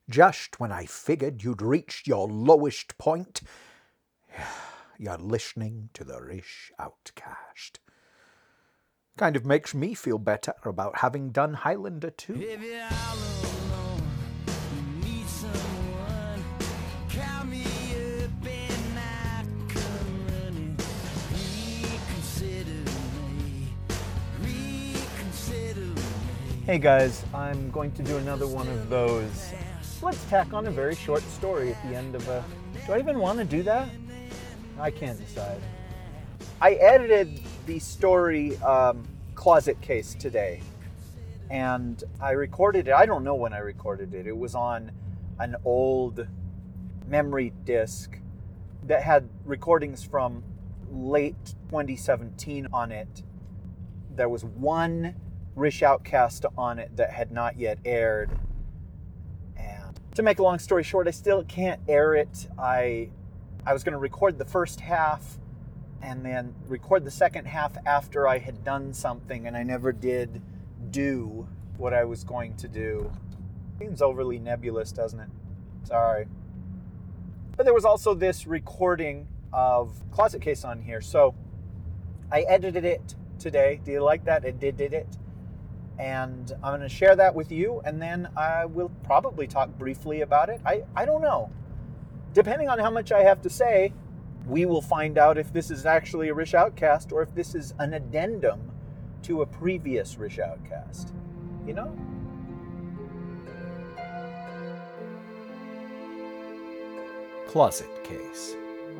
Just when I figured you'd reached your lowest point, you're listening to the Rish Outcast. Kind of makes me feel better about having done Highlander 2. Hey guys, I'm going to do another one of those. Let's tack on a very short story at the end of a... Do I even want to do that? I can't decide. I edited the story Closet Case today, and I recorded it. I don't know when I recorded it. It was on an old memory disc that had recordings from late 2017 on it. There was one Rish Outcast on it that had not yet aired. And to make a long story short, I still can't air it. I was going to record the first half and then record the second half after I had done something, and I never did do what I was going to do. Seems overly nebulous, doesn't it? Sorry. But there was also this recording of Closet Case on here, so I edited it today. Do you like that? I did it. And I'm going to share that with you, and then I will probably talk briefly about it. I don't know. Depending on how much I have to say, we will find out if this is actually a Rish Outcast or if this is an addendum to a previous Rish Outcast. You know? Closet Case.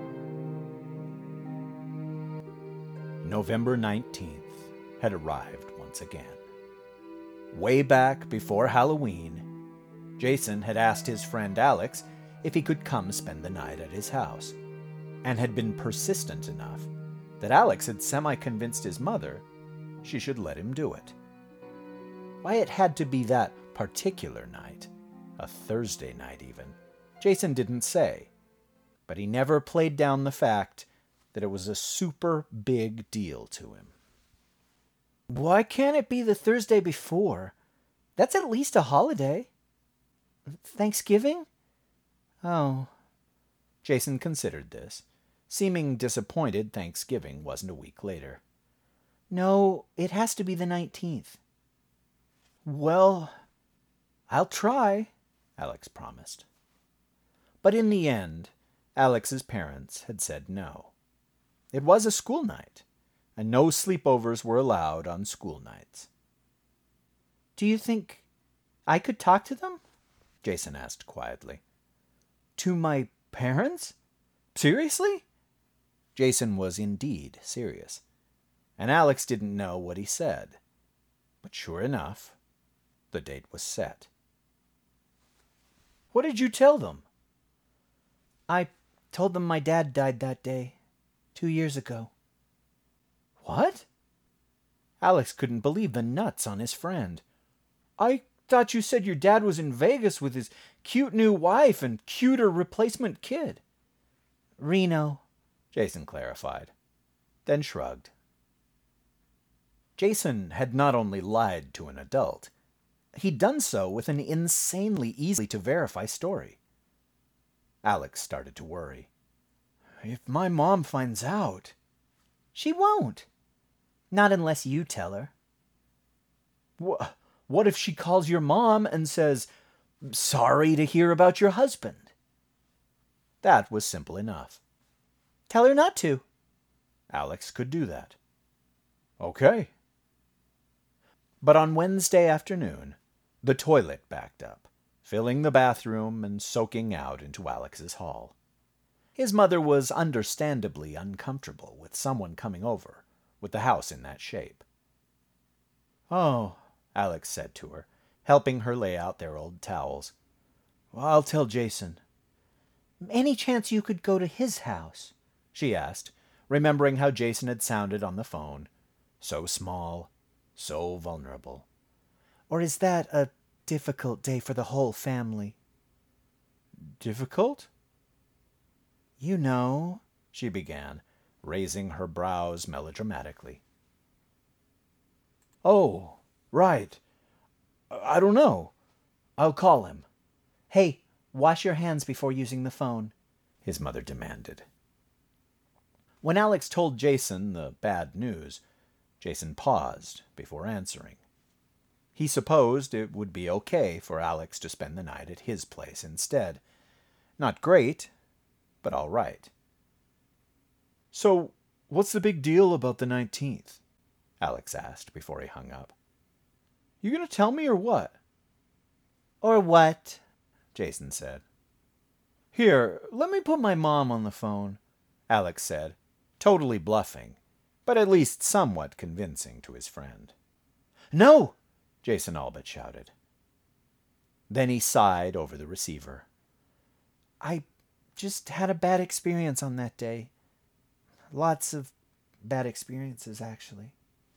November 19th had arrived once again. Way back before Halloween, Jason had asked his friend Alex if he could come spend the night at his house, and had been persistent enough that Alex had semi-convinced his mother she should let him do it. Why it had to be that particular night, a Thursday night even, Jason didn't say, but he never played down the fact that it was a super big deal to him. Why can't it be the Thursday before? That's at least a holiday. Thanksgiving? Oh. Jason considered this, seeming disappointed Thanksgiving wasn't a week later. No, it has to be the 19th. Well, I'll try, Alex promised. But in the end, Alex's parents had said no. It was a school night, and no sleepovers were allowed on school nights. Do you think I could talk to them? Jason asked quietly. To my parents? Seriously? Jason was indeed serious, and Alex didn't know what he said. But sure enough, the date was set. What did you tell them? I told them my dad died that day, 2 years ago. What? Alex couldn't believe the nuts on his friend. I thought you said your dad was in Vegas with his cute new wife and cuter replacement kid. Reno, Jason clarified, then shrugged. Jason had not only lied to an adult, he'd done so with an insanely easy to verify story. Alex started to worry. If my mom finds out... She won't. Not unless you tell her. What if she calls your mom and says, "Sorry to hear about your husband"? That was simple enough. Tell her not to. Alex could do that. Okay. But on Wednesday afternoon, the toilet backed up, filling the bathroom and soaking out into Alex's hall. His mother was understandably uncomfortable with someone coming over, with the house in that shape. "Oh," Alex said to her, helping her lay out their old towels. "I'll tell Jason." Any chance you could go to his house? She asked, remembering how Jason had sounded on the phone. So small, so vulnerable. Or is that a difficult day for the whole family? Difficult? You know, she began, raising her brows melodramatically. Oh, right. I don't know. I'll call him. Hey, wash your hands before using the phone, his mother demanded. When Alex told Jason the bad news, Jason paused before answering. He supposed it would be okay for Alex to spend the night at his place instead. Not great, but all right. So, what's the big deal about the 19th? Alex asked before he hung up. You gonna tell me or what? Or what? Jason said. Here, let me put my mom on the phone, Alex said, totally bluffing, but at least somewhat convincing to his friend. No! Jason all but shouted. Then he sighed over the receiver. I just had a bad experience on that day. Lots of bad experiences, actually.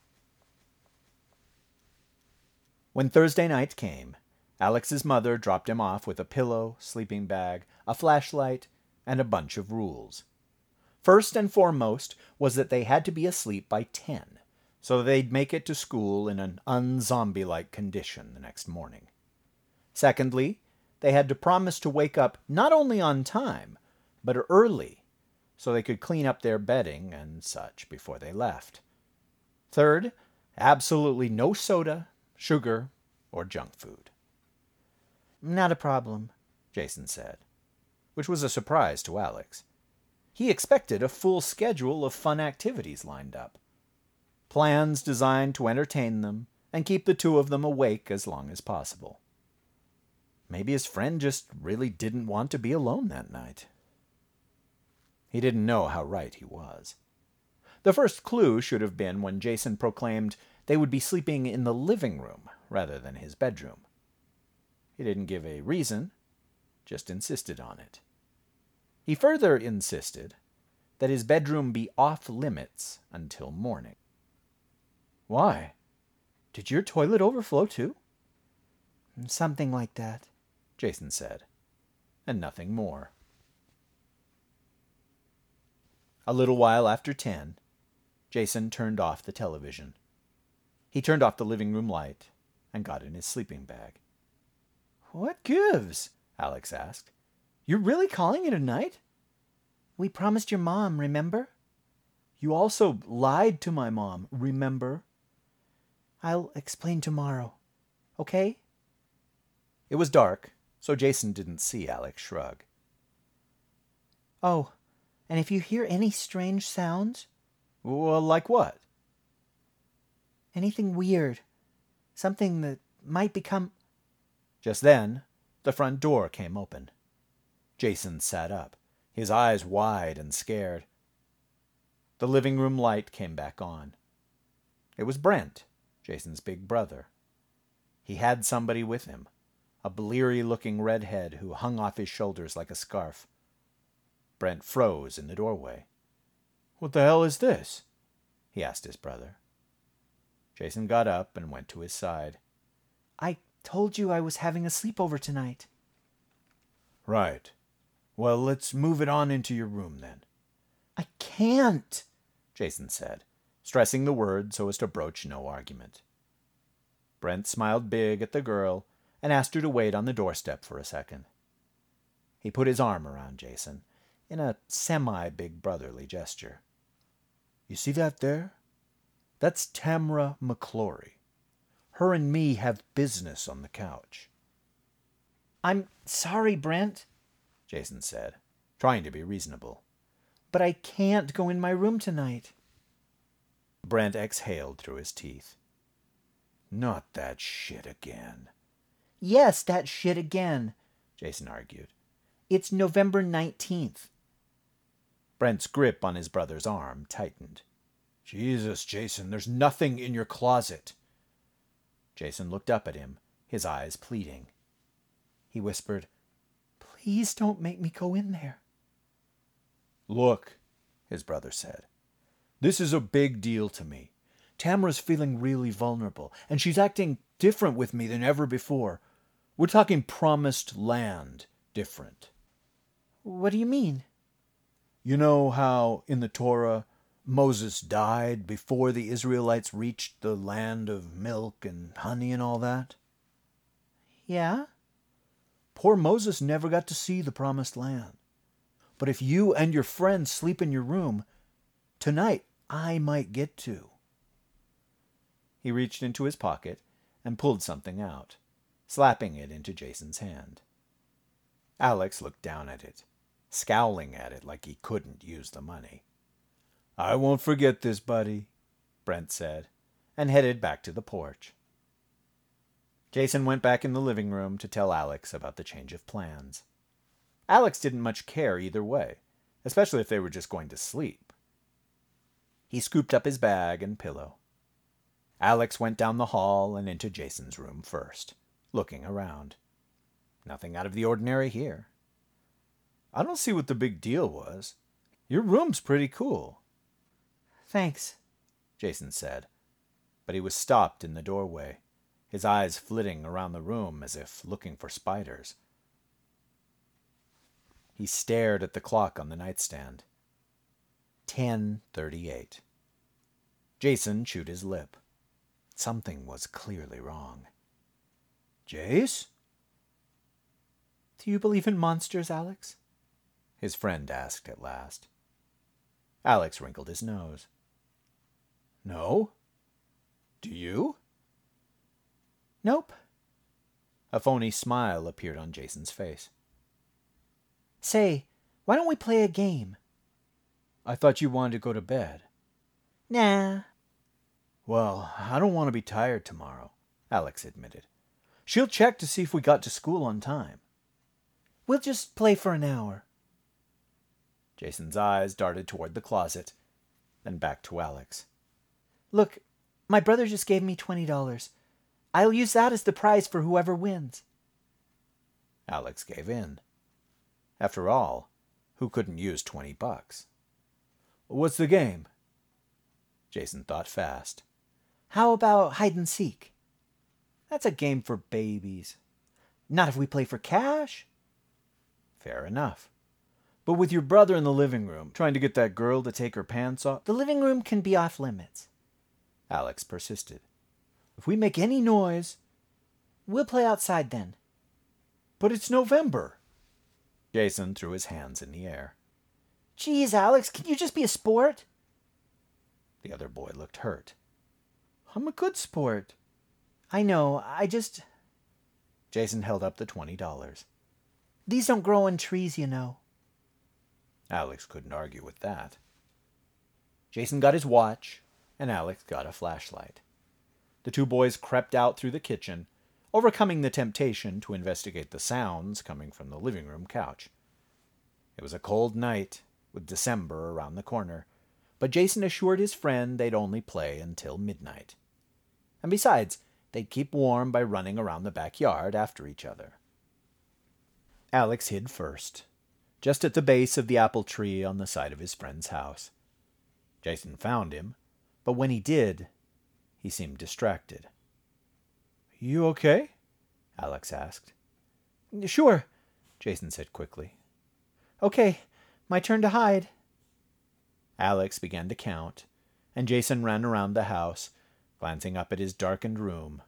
When Thursday night came, Alex's mother dropped him off with a pillow, sleeping bag, a flashlight, and a bunch of rules. First and foremost was that they had to be asleep by 10, so they'd make it to school in an un-zombie-like condition the next morning. Secondly, they had to promise to wake up not only on time, but early, so they could clean up their bedding and such before they left. Third, absolutely no soda, sugar, or junk food. Not a problem, Jason said, which was a surprise to Alex. He expected a full schedule of fun activities lined up. Plans designed to entertain them and keep the two of them awake as long as possible. Maybe his friend just really didn't want to be alone that night. He didn't know how right he was. The first clue should have been when Jason proclaimed they would be sleeping in the living room rather than his bedroom. He didn't give a reason, just insisted on it. He further insisted that his bedroom be off limits until morning. Why? Did your toilet overflow too? Something like that, Jason said, and nothing more. A little while after 10, Jason turned off the television. He turned off the living room light and got in his sleeping bag. What gives? Alex asked. You're really calling it a night? We promised your mom, remember? You also lied to my mom, remember? I'll explain tomorrow, okay? It was dark, so Jason didn't see Alex shrug. Oh, and if you hear any strange sounds... Well, like what? Anything weird. Something that might become... Just then, the front door came open. Jason sat up, his eyes wide and scared. The living room light came back on. It was Brent, Jason's big brother. He had somebody with him, a bleary-looking redhead who hung off his shoulders like a scarf. Brent froze in the doorway. What the hell is this? He asked his brother. Jason got up and went to his side. I told you I was having a sleepover tonight. Right. Well, let's move it on into your room then. I can't, Jason said, stressing the word so as to broach no argument. Brent smiled big at the girl and asked her to wait on the doorstep for a second. He put his arm around Jason in a semi-big brotherly gesture. You see that there? That's Tamra McClory. Her and me have business on the couch. I'm sorry, Brent, Jason said, trying to be reasonable. But I can't go in my room tonight. Brent exhaled through his teeth. Not that shit again. Yes, that shit again, Jason argued. It's November 19th. Brent's grip on his brother's arm tightened. Jesus, Jason, there's nothing in your closet. Jason looked up at him, his eyes pleading. He whispered, Please don't make me go in there. Look, his brother said, this is a big deal to me. Tamra's feeling really vulnerable, and she's acting different with me than ever before. We're talking promised land different. What do you mean? You know how, in the Torah, Moses died before the Israelites reached the land of milk and honey and all that? Yeah? Poor Moses never got to see the promised land. But if you and your friends sleep in your room, tonight I might get to." He reached into his pocket and pulled something out, slapping it into Jason's hand. Alex looked down at it, scowling at it like he couldn't use the money. "I won't forget this, buddy," Brent said, and headed back to the porch. Jason went back in the living room to tell Alex about the change of plans. Alex didn't much care either way, especially if they were just going to sleep. He scooped up his bag and pillow. Alex went down the hall and into Jason's room first, looking around. Nothing out of the ordinary here. "I don't see what the big deal was. Your room's pretty cool." Thanks, Jason said, but he was stopped in the doorway, his eyes flitting around the room as if looking for spiders. He stared at the clock on the nightstand. 10:38. Jason chewed his lip. Something was clearly wrong. "Jace?" Do you believe in monsters, Alex? His friend asked at last. Alex wrinkled his nose. "No? Do you?" Nope. A phony smile appeared on Jason's face. Say, why don't we play a game? "I thought you wanted to go to bed." Nah. "Well, I don't want to be tired tomorrow," Alex admitted. "She'll check to see if we got to school on time." We'll just play for an hour. Jason's eyes darted toward the closet, then back to Alex. Look, my brother just gave me $20. I'll use that as the prize for whoever wins. Alex gave in. After all, who couldn't use $20? "What's the game?" Jason thought fast. How about hide and seek? "That's a game for babies." Not if we play for cash. "Fair enough. But with your brother in the living room, trying to get that girl to take her pants off..." The living room can be off limits. Alex persisted. "If we make any noise..." We'll play outside then. "But it's November." Jason threw his hands in the air. Geez, Alex, can you just be a sport? The other boy looked hurt. "I'm a good sport." I know, Jason held up the $20. These don't grow on trees, you know. Alex couldn't argue with that. Jason got his watch, and Alex got a flashlight. The two boys crept out through the kitchen, overcoming the temptation to investigate the sounds coming from the living room couch. It was a cold night, with December around the corner, but Jason assured his friend they'd only play until midnight. And besides, they'd keep warm by running around the backyard after each other. Alex hid first, just at the base of the apple tree on the side of his friend's house. Jason found him, but when he did, he seemed distracted. "You okay?" Alex asked. Sure, Jason said quickly. Okay, my turn to hide. Alex began to count, and Jason ran around the house, glancing up at his darkened room.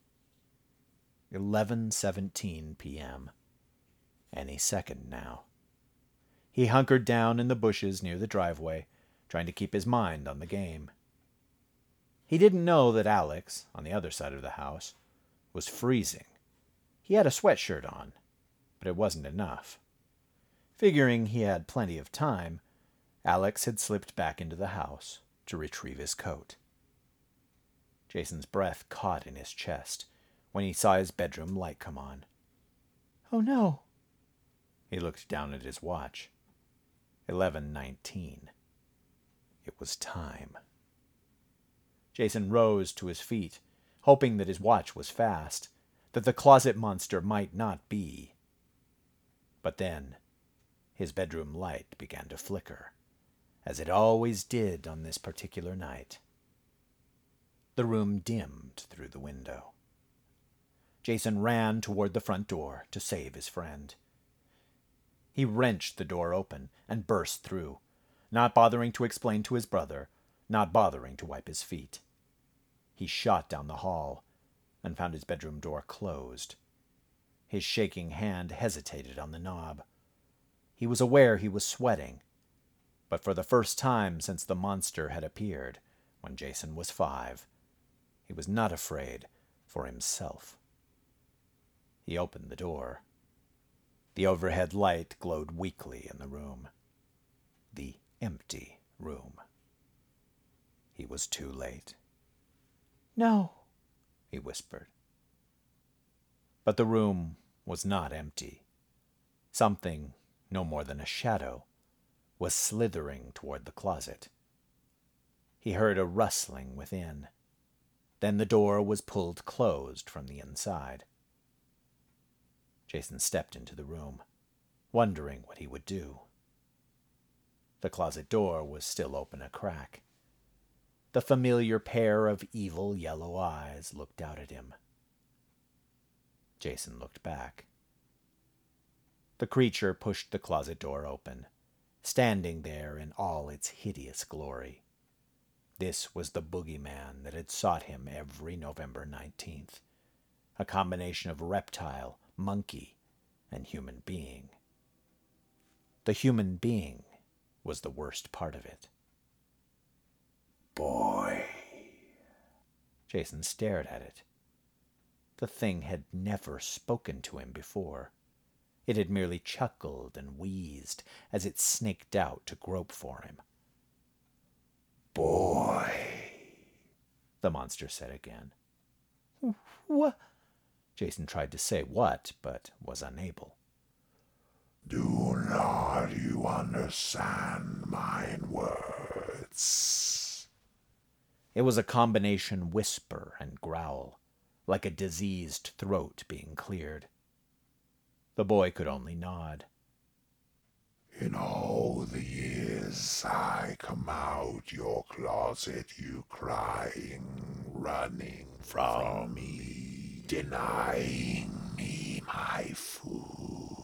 11:17 p.m. Any second now. He hunkered down in the bushes near the driveway, trying to keep his mind on the game. He didn't know that Alex, on the other side of the house, was freezing. He had a sweatshirt on, but it wasn't enough. Figuring he had plenty of time, Alex had slipped back into the house to retrieve his coat. Jason's breath caught in his chest when he saw his bedroom light come on. Oh no. He looked down at his watch. 11:19. It was time. Jason rose to his feet, hoping that his watch was fast, that the closet monster might not be. But then, his bedroom light began to flicker, as it always did on this particular night. The room dimmed through the window. Jason ran toward the front door to save his friend. He wrenched the door open and burst through, not bothering to explain to his brother, not bothering to wipe his feet. He shot down the hall and found his bedroom door closed. His shaking hand hesitated on the knob. He was aware he was sweating, but for the first time since the monster had appeared, when Jason was 5, he was not afraid for himself. He opened the door. The overhead light glowed weakly in the room. The empty room. He was too late. No, he whispered. But the room was not empty. Something, no more than a shadow, was slithering toward the closet. He heard a rustling within. Then the door was pulled closed from the inside. Jason stepped into the room, wondering what he would do. The closet door was still open a crack. The familiar pair of evil yellow eyes looked out at him. Jason looked back. The creature pushed the closet door open, standing there in all its hideous glory. This was the boogeyman that had sought him every November 19th, a combination of reptile, monkey, and human being. The human being was the worst part of it. Boy. Jason stared at it. The thing had never spoken to him before. It had merely chuckled and wheezed as it snaked out to grope for him. Boy, the monster said again. What? Jason tried to say what, but was unable. Do not you understand mine words? It was a combination whisper and growl, like a diseased throat being cleared. The boy could only nod. In all the years I come out your closet, you crying, running from me, denying me my food.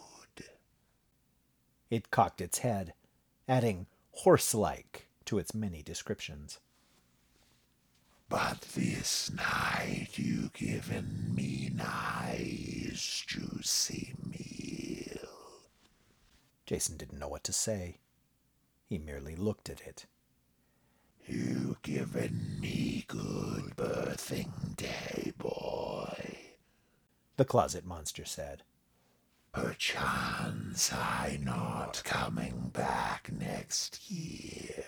It cocked its head, adding horse-like to its many descriptions. But this night you given me nice juicy meal. Jason didn't know what to say. He merely looked at it. You given me good birthing day, boy, the closet monster said. Perchance I not coming back next year.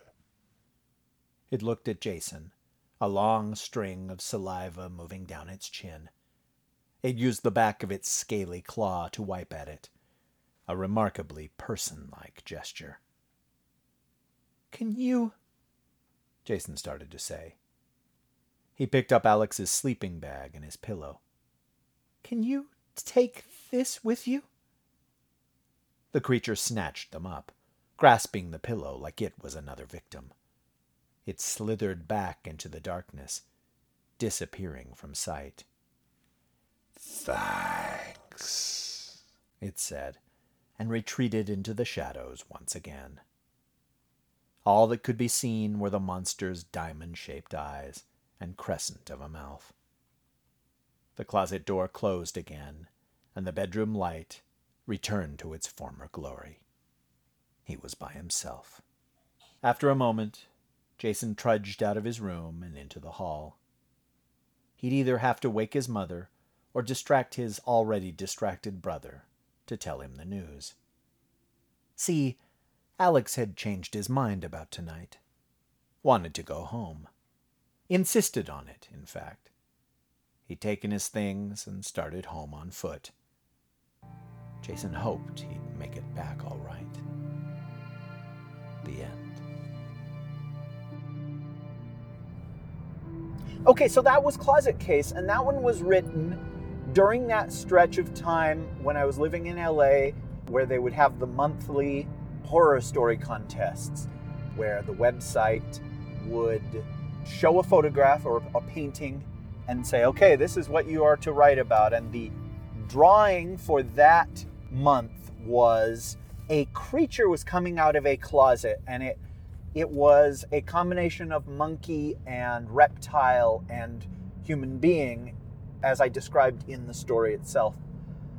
It looked at Jason, a long string of saliva moving down its chin. It used the back of its scaly claw to wipe at it, a remarkably person-like gesture. Can you... Jason started to say. He picked up Alex's sleeping bag and his pillow. Can you take this with you? The creature snatched them up, grasping the pillow like it was another victim. It slithered back into the darkness, disappearing from sight. Thanks, it said, and retreated into the shadows once again. All that could be seen were the monster's diamond-shaped eyes and crescent of a mouth. The closet door closed again, and the bedroom light returned to its former glory. He was by himself. After a moment, Jason trudged out of his room and into the hall. He'd either have to wake his mother or distract his already distracted brother to tell him the news. See, Alex had changed his mind about tonight. Wanted to go home. Insisted on it, in fact. He'd taken his things and started home on foot. Jason hoped he'd make it back all right. The end. Okay, so that was Closet Case, and that one was written during that stretch of time when I was living in LA, where they would have the monthly horror story contests, where the website would show a photograph or a painting and say, okay, this is what you are to write about. And the drawing for that month was a creature was coming out of a closet, and it was a combination of monkey and reptile and human being, as I described in the story itself.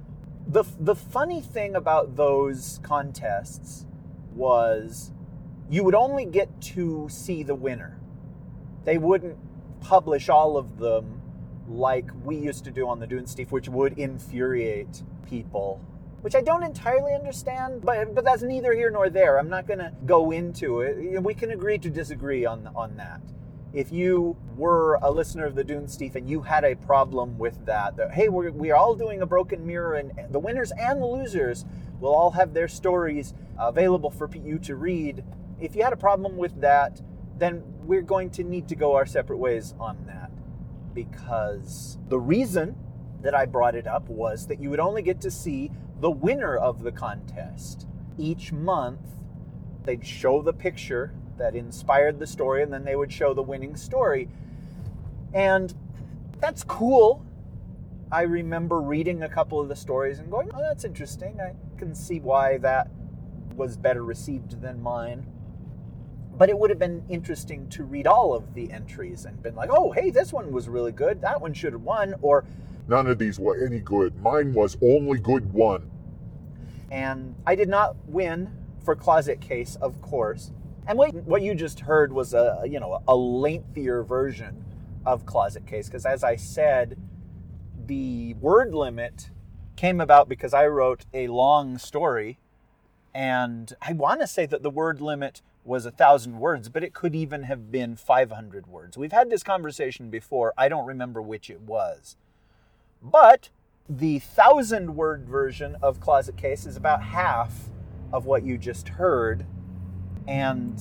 The funny thing about those contests was you would only get to see the winner. They wouldn't publish all of them like we used to do on the Dunesteef, which would infuriate people, which I don't entirely understand, but that's neither here nor there. I'm not going to go into it. We can agree to disagree on that. If you were a listener of the Dunesteef and you had a problem with that hey, we're all doing a Broken Mirror, and the winners and the losers will all have their stories available for you to read. If you had a problem with that, then we're going to need to go our separate ways on that. Because the reason that I brought it up was that you would only get to see the winner of the contest. Each month, they'd show the picture that inspired the story, and then they would show the winning story. And that's cool. I remember reading a couple of the stories and going, oh, that's interesting. I can see why that was better received than mine. But it would have been interesting to read all of the entries and been like, oh, hey, this one was really good. That one should have won. Or none of these were any good. Mine was only good one. And I did not win for Closet Case, of course. And what you just heard was a lengthier version of Closet Case, because as I said, the word limit came about because I wrote a long story, and I want to say that the word limit was 1,000 words, but it could even have been 500 words. We've had this conversation before. I don't remember which it was. But the 1,000-word version of Closet Case is about half of what you just heard. And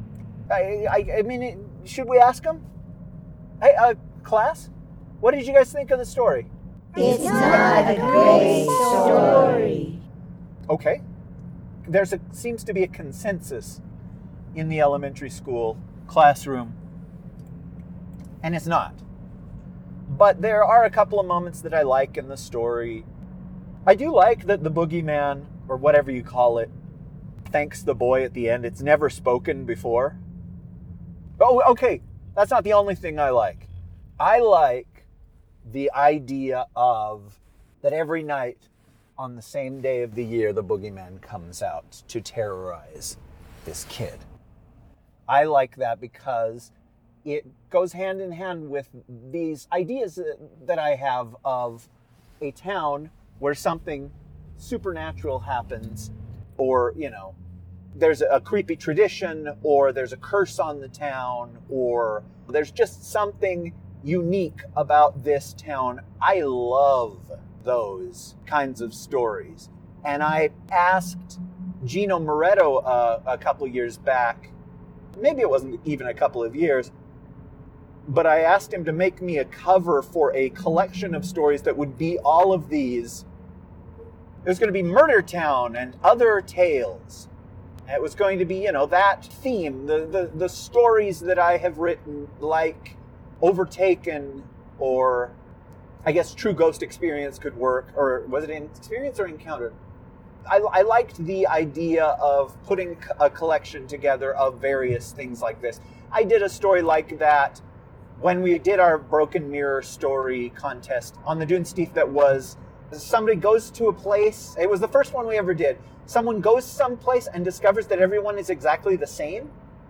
I mean, should we ask them? Hey, class, what did you guys think of the story? It's not a great story. Okay. Seems to be a consensus in the elementary school classroom, and it's not. But there are a couple of moments that I like in the story. I do like that the boogeyman, or whatever you call it, thanks the boy at the end. It's never spoken before. Oh, okay. That's not the only thing I like. I like the idea of that every night on the same day of the year, the boogeyman comes out to terrorize this kid. I like that because it goes hand in hand with these ideas that I have of a town where something supernatural happens, or, there's a creepy tradition, or there's a curse on the town, or there's just something unique about this town. I love those kinds of stories. And I asked Gino Moretto a couple years back, maybe it wasn't even a couple of years, but I asked him to make me a cover for a collection of stories that would be all of these. There's going to be Murder Town and Other Tales. It was going to be, that theme, the stories that I have written, like Overtaken, or I guess True Ghost Experience could work, or was it an Experience or Encounter? I liked the idea of putting a collection together of various things like this. I did a story like that when we did our Broken Mirror story contest on the Dunesteef. That was somebody goes to a place. It was the first one we ever did. Someone goes someplace and discovers that everyone is exactly the same.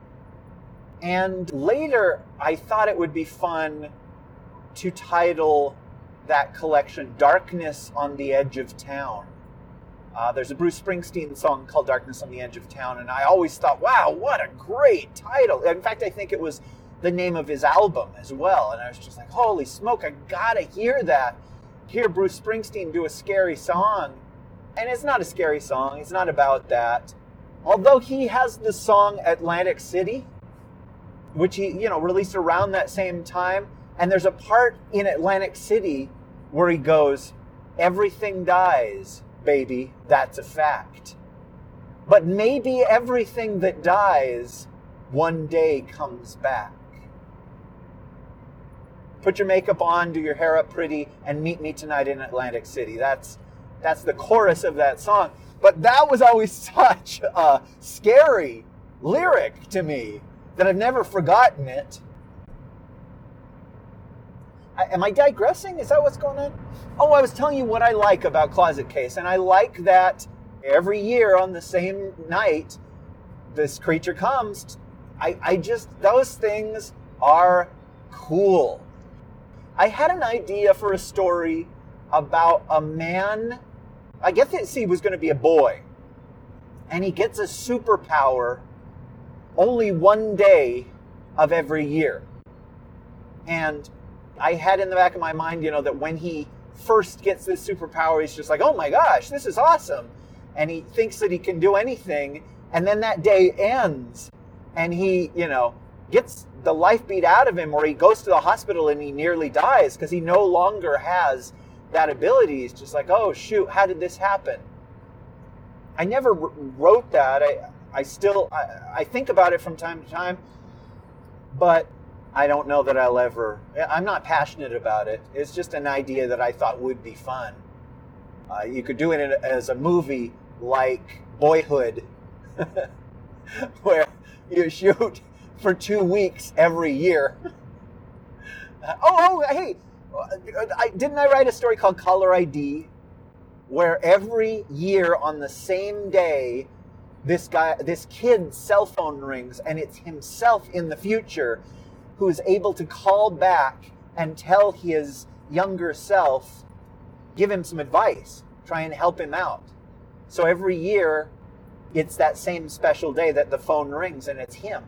And later, I thought it would be fun to title that collection Darkness on the Edge of Town. There's a Bruce Springsteen song called Darkness on the Edge of Town, and I always thought, wow, what a great title. In fact, I think it was the name of his album as well, and I was just like, holy smoke, I gotta hear that. Hear Bruce Springsteen do a scary song. And it's not a scary song, it's not about that. Although he has the song Atlantic City, which he, released around that same time, and there's a part in Atlantic City where he goes, everything dies, baby, that's a fact. But maybe everything that dies one day comes back. Put your makeup on, do your hair up pretty, and meet me tonight in Atlantic City. That's the chorus of that song. But that was always such a scary lyric to me that I've never forgotten it. Am I digressing? Is that what's going on? Oh, I was telling you what I like about Closet Case, and I like that every year on the same night, this creature comes. I just, those things are cool. I had an idea for a story about a man, I guess it was going to be a boy, and he gets a superpower only one day of every year. And I had in the back of my mind, that when he first gets this superpower, he's just like, oh my gosh, this is awesome. And he thinks that he can do anything. And then that day ends and he, gets the life beat out of him, or he goes to the hospital and he nearly dies because he no longer has that ability. He's just like, oh shoot, how did this happen? I never wrote that. I think about it from time to time, but I don't know that I'm not passionate about it. It's just an idea that I thought would be fun. You could do it as a movie like Boyhood, where you shoot for 2 weeks every year. Hey, didn't I write a story called Caller ID, where every year on the same day, this kid's cell phone rings, and it's himself in the future who is able to call back and tell his younger self, give him some advice, try and help him out. So every year, it's that same special day that the phone rings and it's him.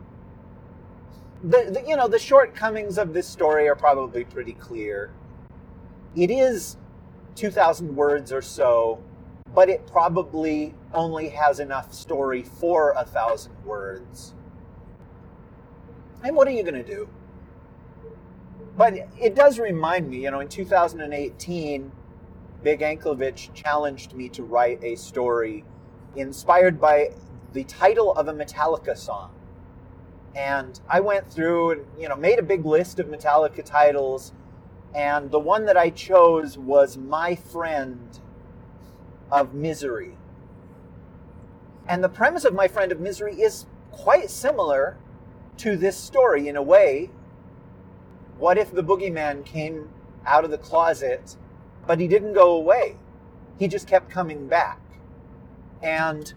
The shortcomings of this story are probably pretty clear. It is 2,000 words or so, but it probably only has enough story for 1,000 words. And what are you going to do? But it does remind me, in 2018, Big Anklevich challenged me to write a story inspired by the title of a Metallica song. And I went through and, made a big list of Metallica titles, and the one that I chose was My Friend of Misery. And the premise of My Friend of Misery is quite similar to this story in a way. What if the boogeyman came out of the closet, but he didn't go away? He just kept coming back. And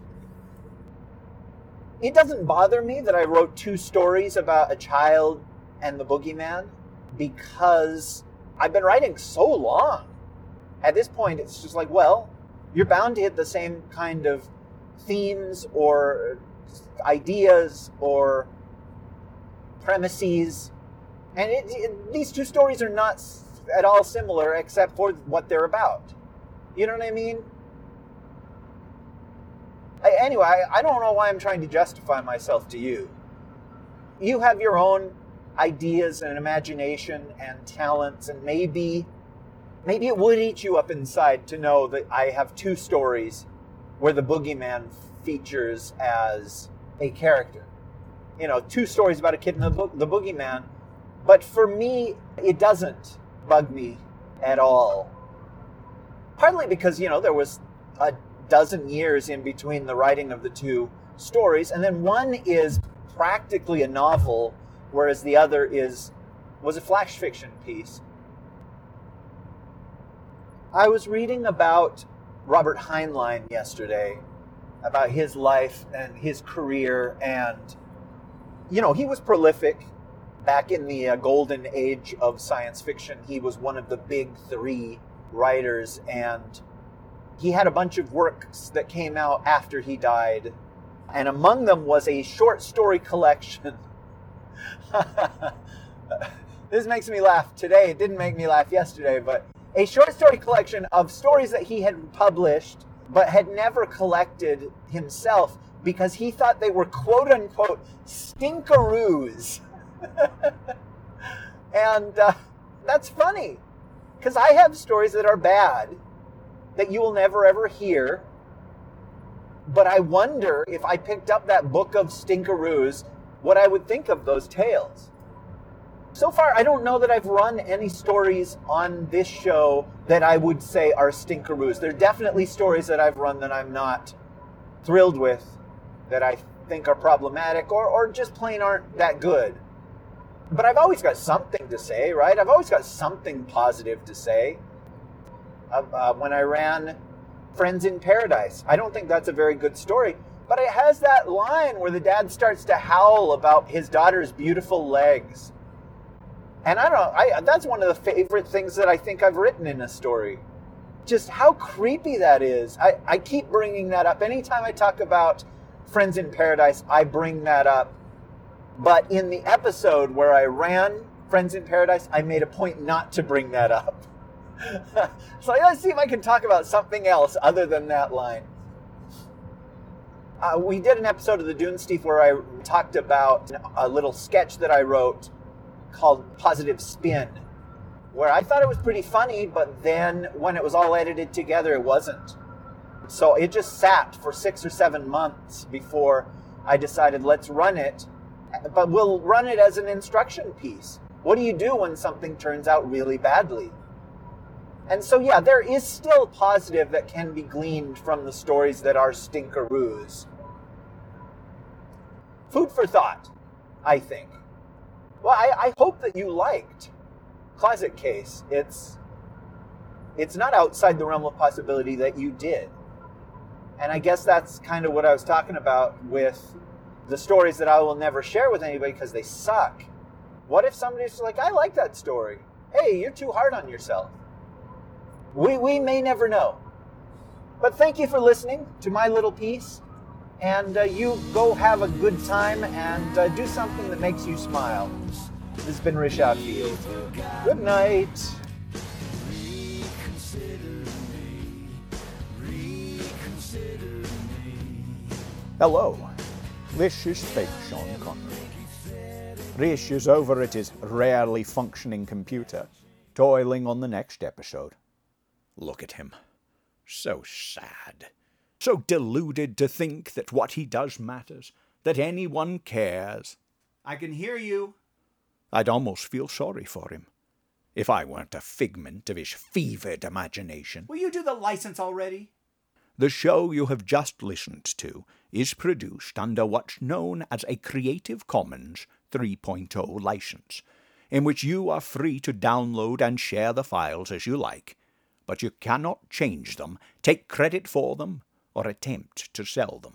it doesn't bother me that I wrote 2 stories about a child and the boogeyman, because I've been writing so long. At this point, it's just like, well, you're bound to hit the same kind of themes or ideas or premises. And these 2 stories are not at all similar except for what they're about. You know what I mean? Anyway, I don't know why I'm trying to justify myself to you. You have your own ideas and imagination and talents, and maybe it would eat you up inside to know that I have 2 stories where the boogeyman features as a character. 2 stories about a kid and the boogeyman. But for me, it doesn't bug me at all. Partly because, there was a dozen years in between the writing of the 2 stories, and then one is practically a novel, whereas the other was a flash fiction piece. I was reading about Robert Heinlein yesterday, about his life and his career, and, he was prolific. Back in the golden age of science fiction, he was one of the big 3 writers, and he had a bunch of works that came out after he died, and among them was a short story collection. This makes me laugh today. It didn't make me laugh yesterday, but a short story collection of stories that he had published but had never collected himself because he thought they were quote-unquote stinkeroos. And that's funny, because I have stories that are bad that you will never ever hear, but I wonder if I picked up that book of stinkeroos, what I would think of those tales. So far, I don't know that I've run any stories on this show that I would say are stinkeroos. There are definitely stories that I've run that I'm not thrilled with, that I think are problematic or just plain aren't that good. But I've always got something to say, right? I've always got something positive to say. When I ran Friends in Paradise, I don't think that's a very good story, but it has that line where the dad starts to howl about his daughter's beautiful legs. And I don't know, that's one of the favorite things that I think I've written in a story. Just how creepy that is. I keep bringing that up. Anytime I talk about Friends in Paradise, I bring that up. But in the episode where I ran Friends in Paradise, I made a point not to bring that up. So let's see if I can talk about something else other than that line. We did an episode of the Dune Steve where I talked about a little sketch that I wrote called Positive Spin, where I thought it was pretty funny, but then when it was all edited together, it wasn't. So it just sat for 6 or 7 months before I decided, let's run it, but we'll run it as an instruction piece. What do you do when something turns out really badly? And so, yeah, there is still positive that can be gleaned from the stories that are stinkeroos. Food for thought, I think. Well, I hope that you liked Closet Case. It's not outside the realm of possibility that you did. And I guess that's kind of what I was talking about with the stories that I will never share with anybody because they suck. What if somebody's like, I like that story. Hey, you're too hard on yourself. We may never know. But thank you for listening to my little piece. And you go have a good time and do something that makes you smile. This has been Rish Outfield. Good night. Hello, this is fake Sean Connery. Rish is over at his rarely functioning computer, toiling on the next episode. Look at him. So sad. So deluded to think that what he does matters, that anyone cares. I can hear you. I'd almost feel sorry for him, if I weren't a figment of his fevered imagination. Will you do the license already? The show you have just listened to is produced under what's known as a Creative Commons 3.0 license, in which you are free to download and share the files as you like, but you cannot change them, take credit for them, or attempt to sell them.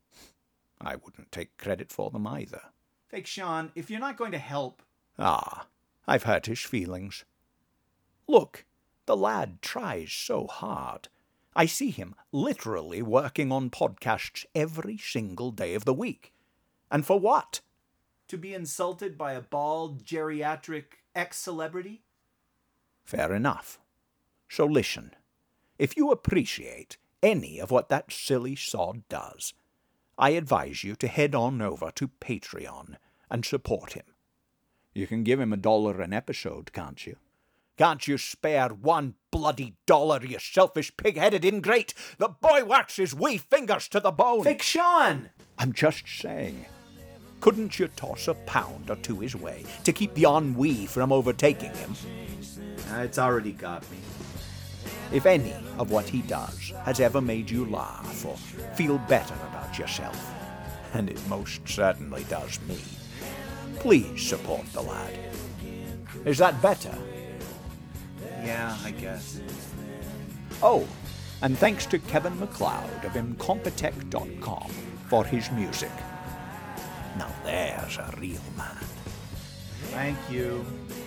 I wouldn't take credit for them either. Fake Sean, if you're not going to help... I've hurt his feelings. Look, the lad tries so hard. I see him literally working on podcasts every single day of the week. And for what? To be insulted by a bald, geriatric ex-celebrity? Fair enough. So listen, if you appreciate any of what that silly sod does, I advise you to head on over to Patreon and support him. You can give him $1 an episode, can't you? Can't you spare $1 bloody, you selfish, pig-headed ingrate? The boy works his wee fingers to the bone. Fake Sean! I'm just saying. Couldn't you toss £1 or 2 his way to keep the ennui from overtaking him? It's already got me. If any of what he does has ever made you laugh or feel better about yourself, and it most certainly does me, please support the lad. Is that better? Yeah, I guess. Oh, and thanks to Kevin MacLeod of Incompetech.com for his music. Now there's a real man. Thank you.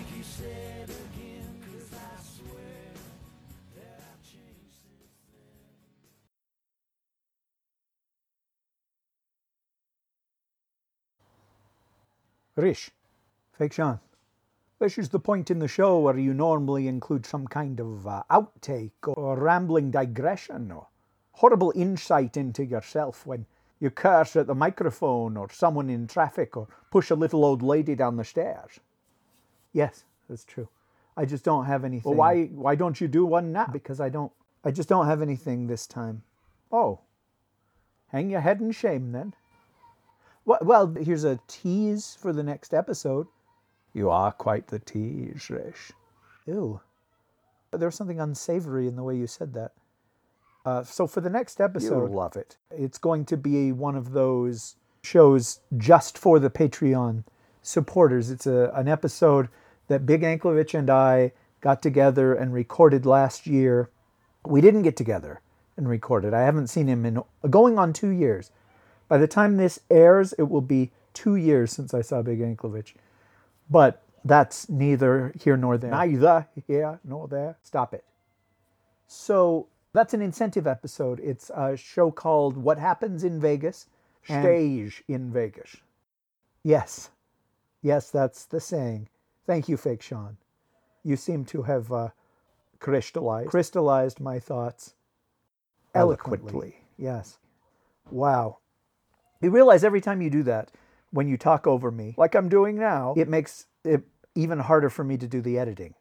Rish, Fake Sean, this is the point in the show where you normally include some kind of outtake or rambling digression or horrible insight into yourself when you curse at the microphone or someone in traffic or push a little old lady down the stairs. Yes, that's true. I just don't have anything. Well, why don't you do one now? Because I just don't have anything this time. Oh, hang your head in shame then. Well, here's a tease for the next episode. You are quite the tease, Rish. Ew. There was something unsavory in the way you said that. So for the next episode... You'll love it. It's going to be one of those shows just for the Patreon supporters. It's an episode that Big Anklevich and I got together and recorded last year. We didn't get together and record it. I haven't seen him in going on 2 years. By the time this airs, it will be 2 years since I saw Big Anklevich. But that's neither here nor there. Neither here nor there. Stop it. So that's an incentive episode. It's a show called What Happens in Vegas. Stage in Vegas. Yes. Yes, that's the saying. Thank you, Fake Sean. You seem to have crystallized my thoughts eloquently. Yes. Wow. You realize every time you do that, when you talk over me, like I'm doing now, it makes it even harder for me to do the editing.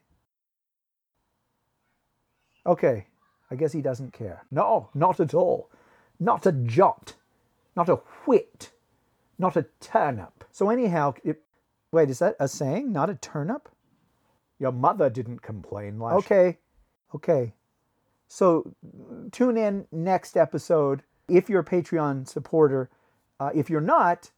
Okay, I guess he doesn't care. No, not at all. Not a jot. Not a whit. Not a turnip. So anyhow, wait, is that a saying? Not a turnip? Your mother didn't complain last. Okay. So tune in next episode if you're a Patreon supporter. If you're not,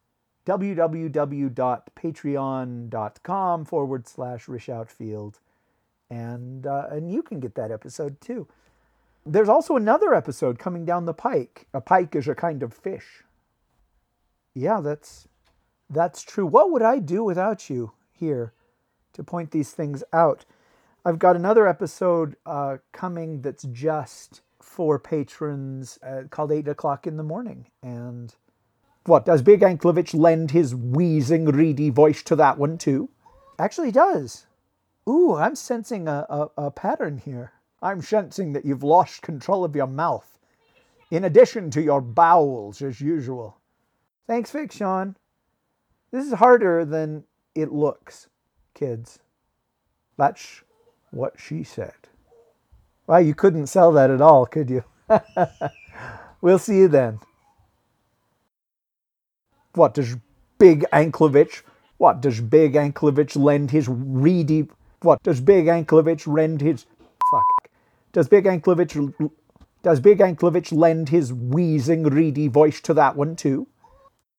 www.patreon.com/rishoutfield. And you can get that episode too. There's also another episode coming down the pike. A pike is a kind of fish. Yeah, that's true. What would I do without you here to point these things out? I've got another episode coming that's just for patrons called 8 o'clock in the morning. And what, does Big Anklevich lend his wheezing, reedy voice to that one too? Actually he does. Ooh, I'm sensing a pattern here. I'm sensing that you've lost control of your mouth, in addition to your bowels, as usual. Thanks, Fake Sean. This is harder than it looks, kids. That's what she said. Well, you couldn't sell that at all, could you? We'll see you then. What does Big Anklevich lend his reedy... What does Big Anklevich lend his... Fuck. Does Big Anklevich lend his wheezing, reedy voice to that one too?